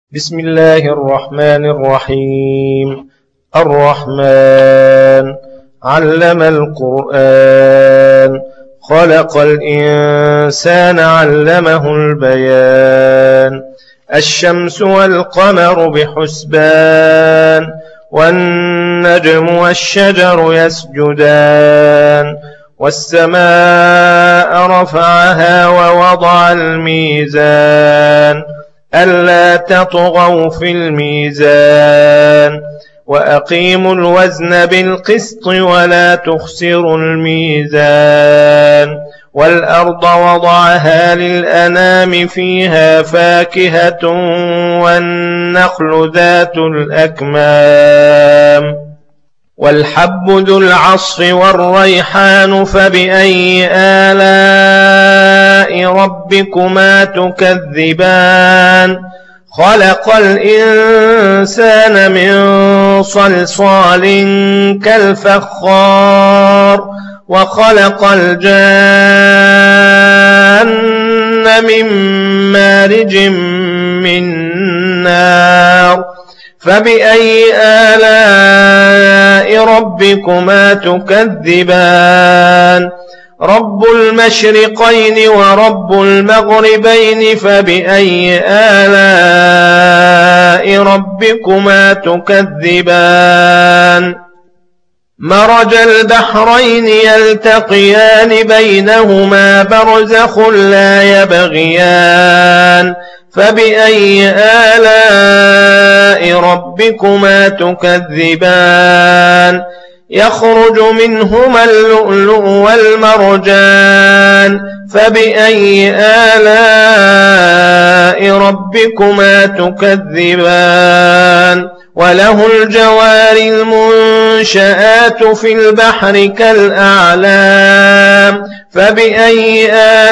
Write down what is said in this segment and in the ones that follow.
بسم الله الرحمن الرحيم. الرحمن علم القرآن خلق الإنسان علمه البيان. الشمس والقمر بحسبان والنجم والشجر يسجدان والسماء رفعها ووضع الميزان ألا تطغوا في الميزان وأقيموا الوزن بالقسط ولا تخسروا الميزان. والأرض وضعها للأنام فيها فاكهة والنخل ذات الأكمام والحب ذو العصف والريحان فبأي آلاء ربكما تكذبان. خلق الإنسان من صلصال كالفخار وخلق الجان من مارج من نار فبأي آلاء ربكما تكذبان. رب المشرقين ورب المغربين فبأي آلاء ربكما تكذبان. مرج البحرين يلتقيان بينهما برزخ لا يبغيان فبأي آلاء ربكما تكذبان. يخرج منهما اللؤلؤ والمرجان فبأي آلاء ربكما تكذبان. وله الجوار المنشآت في البحر كالأعلام فبأي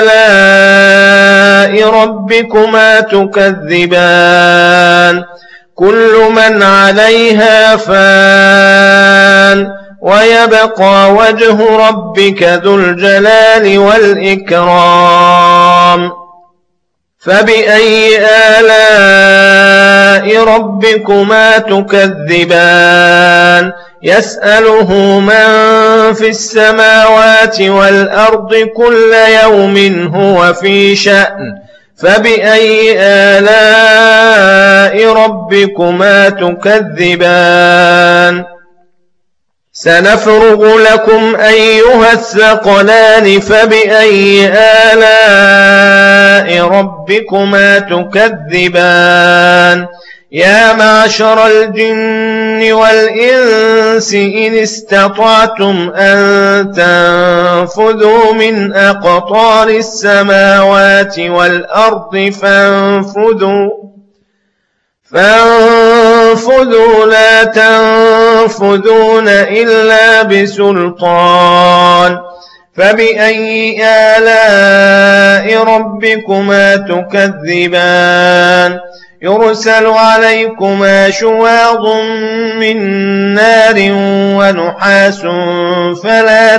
آلاء ربكما تكذبان. كل من عليها فان ويبقى وجه ربك ذو الجلال والإكرام فبأي آلاء ربكما تكذبان. يسأله من في السماوات والأرض كل يوم هو في شأن فبأي آلاء ربكما تكذبان. سنفرغ لكم أيها الثقلان فبأي آلاء ربكما تكذبان. يا معشر الجن والإنس إن استطعتم أن تنفذوا من أقطار السماوات والأرض فانفذوا لا تنفذون إلا بسلطان فبأي آلاء ربكما تكذبان. يرسل عليكما شواظ من نار ونحاس فلا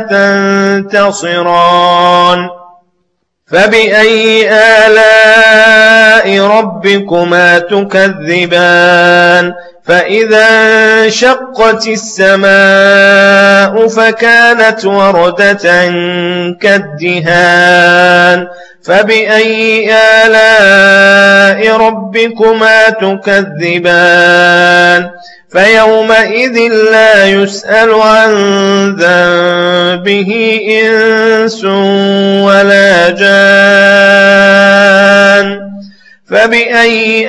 تنتصران فبأي آلاء ربكما تكذبان. فإذا انشقت السماء فكانت وردة كالدهان فبأي آلاء ربكما تكذبان. فيومئذ لا يسأل عن ذنبه إنس ولا جان فبأي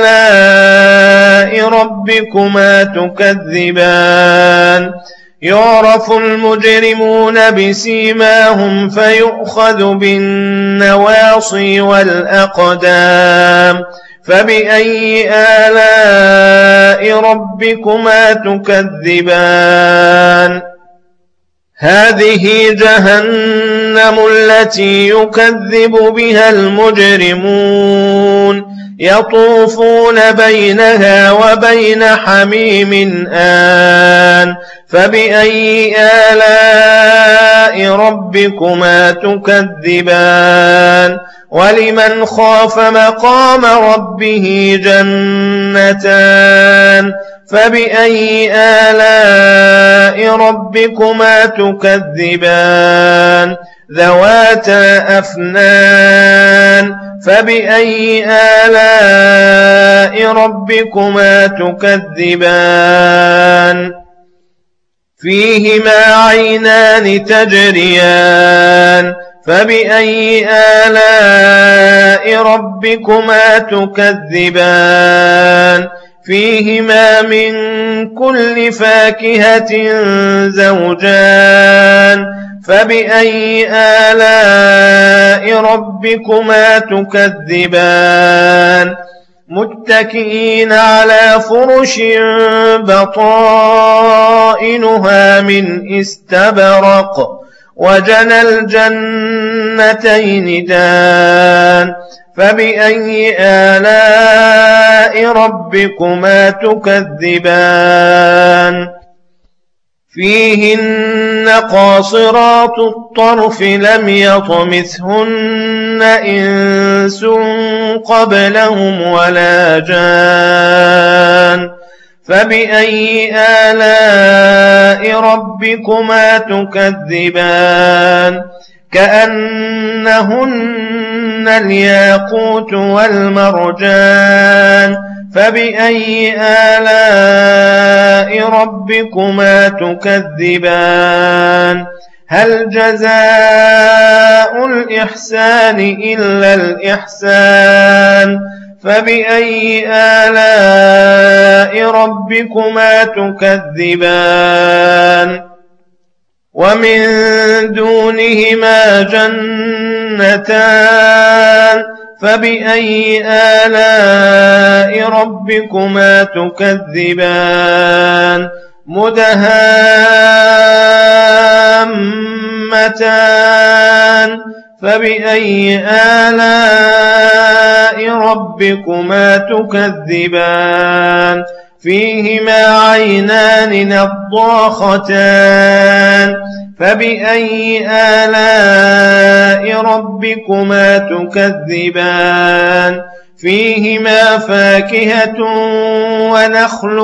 آلاء ربكما تكذبان. يعرف المجرمون بسيماهم فيؤخذ بالنواصي والأقدام فبأي آلاء ربكما تكذبان. هذه جهنم التي يكذب بها المجرمون يطوفون بينها وبين حميم آن فبأي آلاء ربكما تكذبان. ولمن خاف مقام ربه جنتان فبأي آلاء ربكما تكذبان ذواتا أفنان فبأي آلاء ربكما تكذبان فيهما عينان تجريان فبأي آلاء ربكما تكذبان فيهما من كل فاكهة زوجان فبأي آلاء ربكما تكذبان متكئين على فرش بطائنها من استبرق وجنى الجنتين دان فبأي آلاء ربكما تكذبان فيهن قاصرات الطرف لم يطمثهن إنس قبلهم ولا جان فبأي آلاء ربكما تكذبان كأنهن الياقوت والمرجان فبأي آلاء ربكما تكذبان هل جزاء الإحسان إلا الإحسان فبأي آلاء ربكما تكذبان ومن دونهما جنتان فبأي آلاء ربكما تكذبان مدهامتان فبأي آلاء ربكما تكذبان فيهما عينان نضاختان فبأي آلاء ربكما تكذبان فيهما فاكهة ونخل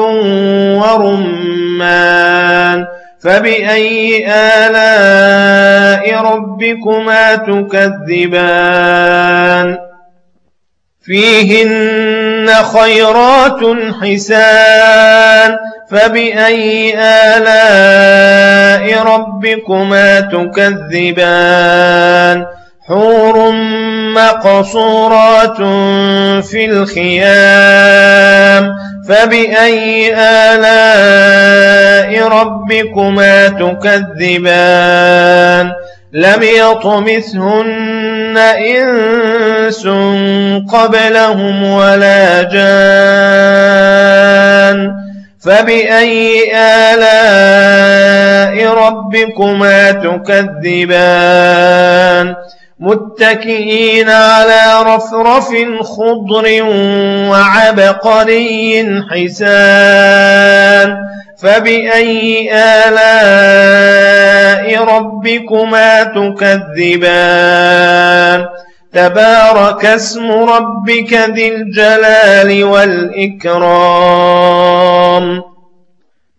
ورمان فبأي آلاء ربكما تكذبان فيهن خيرات حسان فبأي آلاء ربكما تكذبان حور مقصورات في الخيام فبأي آلاء ربكما تكذبان لم يطمثهن إنس قبلهم ولا جان فبأي آلاء ربكما تكذبان متكئين على رفرف خضر وعبقري حسان فبأي آلاء ربكما تكذبان تبارك اسم ربك ذي الجلال والإكرام